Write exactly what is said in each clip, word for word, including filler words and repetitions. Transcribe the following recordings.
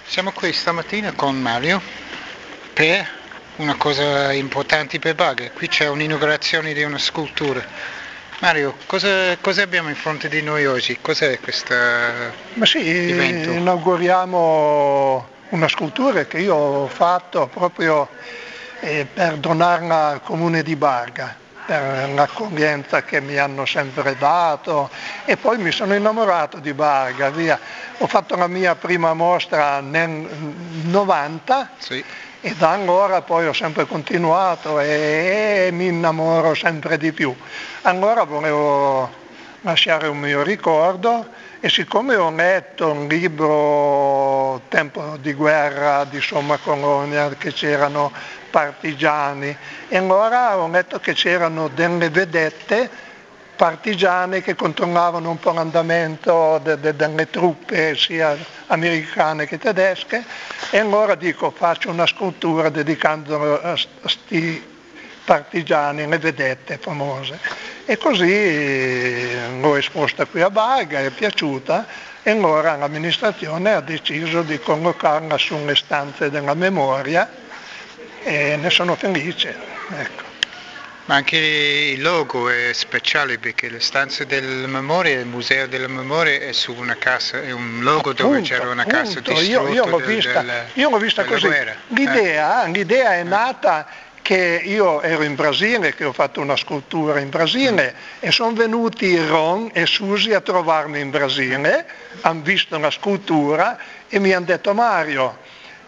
Siamo qui stamattina con Mario per una cosa importante per Barga. Qui c'è un'inaugurazione di una scultura. Mario, cosa, cosa abbiamo in fronte di noi oggi? Cos'è questo Ma sì, evento? inauguriamo una scultura che io ho fatto proprio eh, per donarla al comune di Barga, per l'accoglienza che mi hanno sempre dato, e poi mi sono innamorato di Barga, via. Ho fatto la mia prima mostra nel novanta. Sì. E da allora poi ho sempre continuato e, e mi innamoro sempre di più. Allora volevo lasciare un mio ricordo, e siccome ho letto un libro Tempo di guerra di Somma Colonia, che c'erano partigiani, e allora ho letto che c'erano delle vedette partigiane che controllavano un po' l'andamento de, de, delle truppe sia americane che tedesche, e allora dico faccio una scultura dedicandolo a questi partigiani, le vedette famose, e così l'ho esposta qui a Barga, è piaciuta, e allora l'amministrazione ha deciso di collocarla sulle stanze della memoria e ne sono felice. Ecco. Ma anche il logo è speciale perché le stanze della memoria, il museo della memoria è su una casa, è un logo Appunto, dove c'era una casa appunto, distrutta io, io l'ho del, vista, del, io l'ho vista della così. guerra. L'idea, Eh. l'idea è nata che io ero in Brasile, che ho fatto una scultura in Brasile, mm. e sono venuti Ron e Susi a trovarmi in Brasile, hanno visto la scultura e mi hanno detto Mario,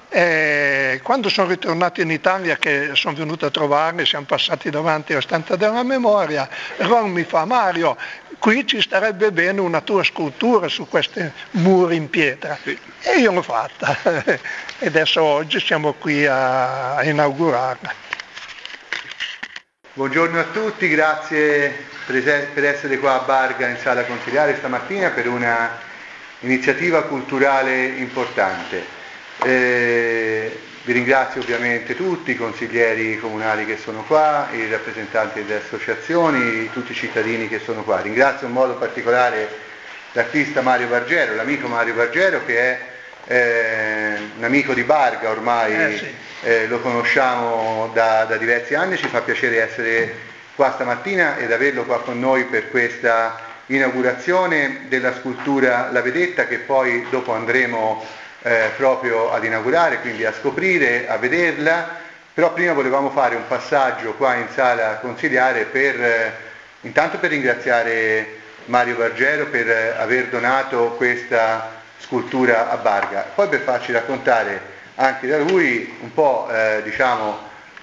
Eh, quando sono ritornato in Italia, che sono venuto a trovarli, siamo passati davanti alla stanza della memoria, Ron mi fa Mario, qui ci starebbe bene una tua scultura su questi muri in pietra, sì. E io l'ho fatta e adesso oggi siamo qui a, a inaugurarla. Buongiorno a tutti, grazie per essere qua a Barga in sala consiliare stamattina per una iniziativa culturale importante. Eh, vi ringrazio ovviamente tutti, i consiglieri comunali che sono qua, i rappresentanti delle associazioni, tutti i cittadini che sono qua. Ringrazio in modo particolare l'artista Mario Bargero, l'amico Mario Bargero, che è eh, un amico di Barga ormai, eh, sì. eh, lo conosciamo da, da diversi anni, ci fa piacere essere qua stamattina ed averlo qua con noi per questa inaugurazione della scultura La Vedetta, che poi dopo andremo Eh, proprio ad inaugurare, quindi a scoprire, a vederla. Però prima volevamo fare un passaggio qua in sala consiliare per eh, intanto per ringraziare Mario Bargero per eh, aver donato questa scultura a Barga, poi per farci raccontare anche da lui un po' eh, diciamo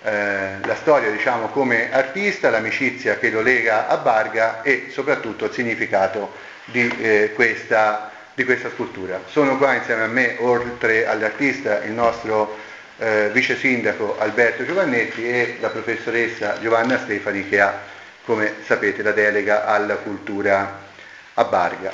eh, la storia, diciamo, come artista, l'amicizia che lo lega a Barga e soprattutto il significato di eh, questa di questa scultura. Sono qua insieme a me, oltre all'artista, il nostro eh, vice sindaco Alberto Giovannetti e la professoressa Giovanna Stefani, che ha, come sapete, la delega alla cultura a Barga.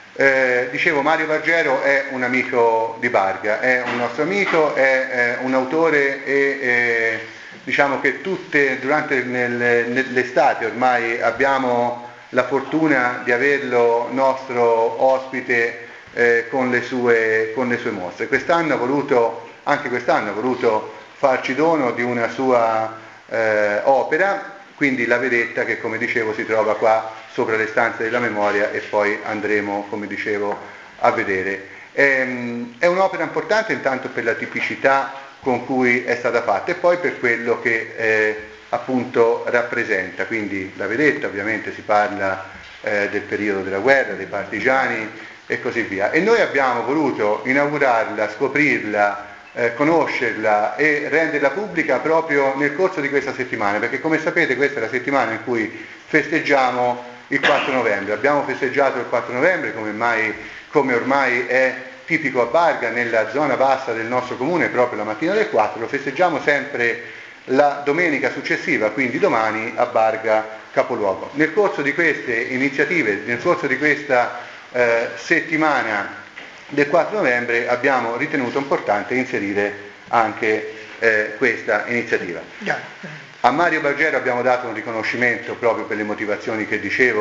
Eh, dicevo, Mario Bargero è un amico di Barga, è un nostro amico, è, è un autore e eh, diciamo che tutte, durante nel, l'estate ormai abbiamo la fortuna di averlo nostro ospite Eh, con, le sue, con le sue mostre. Quest'anno ha voluto, anche quest'anno ha voluto farci dono di una sua eh, opera, quindi La Vedetta, che come dicevo si trova qua sopra le stanze della memoria e poi andremo, come dicevo, a vedere. È, è un'opera importante intanto per la tipicità con cui è stata fatta e poi per quello che eh, appunto rappresenta. Quindi La Vedetta, ovviamente si parla eh, del periodo della guerra, dei partigiani e così via. E noi abbiamo voluto inaugurarla, scoprirla, eh, conoscerla e renderla pubblica proprio nel corso di questa settimana, perché come sapete questa è la settimana in cui festeggiamo il quattro novembre. Abbiamo festeggiato il quattro novembre, come, mai, come ormai è tipico a Barga, nella zona bassa del nostro comune, proprio la mattina del quattro, lo festeggiamo sempre la domenica successiva, quindi domani a Barga capoluogo. Nel corso di queste iniziative, nel corso di questa Eh, settimana del quattro novembre abbiamo ritenuto importante inserire anche eh, questa iniziativa. A Mario Bargero abbiamo dato un riconoscimento proprio per le motivazioni che dicevo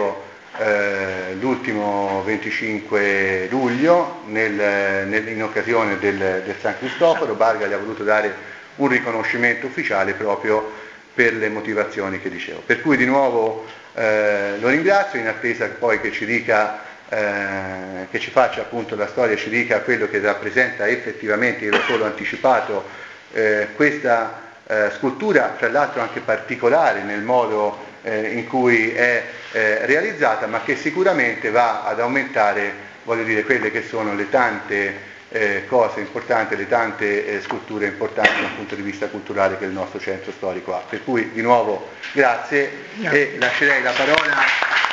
eh, l'ultimo venticinque luglio nel, nel, in occasione del, del San Cristoforo. Barga gli ha voluto dare un riconoscimento ufficiale proprio per le motivazioni che dicevo. Per cui di nuovo eh, lo ringrazio, in attesa poi che ci dica, eh, che ci faccia appunto la storia, ci dica quello che rappresenta effettivamente, io l'ho solo anticipato, eh, questa eh, scultura, tra l'altro anche particolare nel modo eh, in cui è eh, realizzata, ma che sicuramente va ad aumentare, voglio dire, quelle che sono le tante Eh, cose importanti, le tante eh, sculture importanti dal punto di vista culturale che il nostro centro storico ha. Per cui di nuovo grazie e lascerei la parola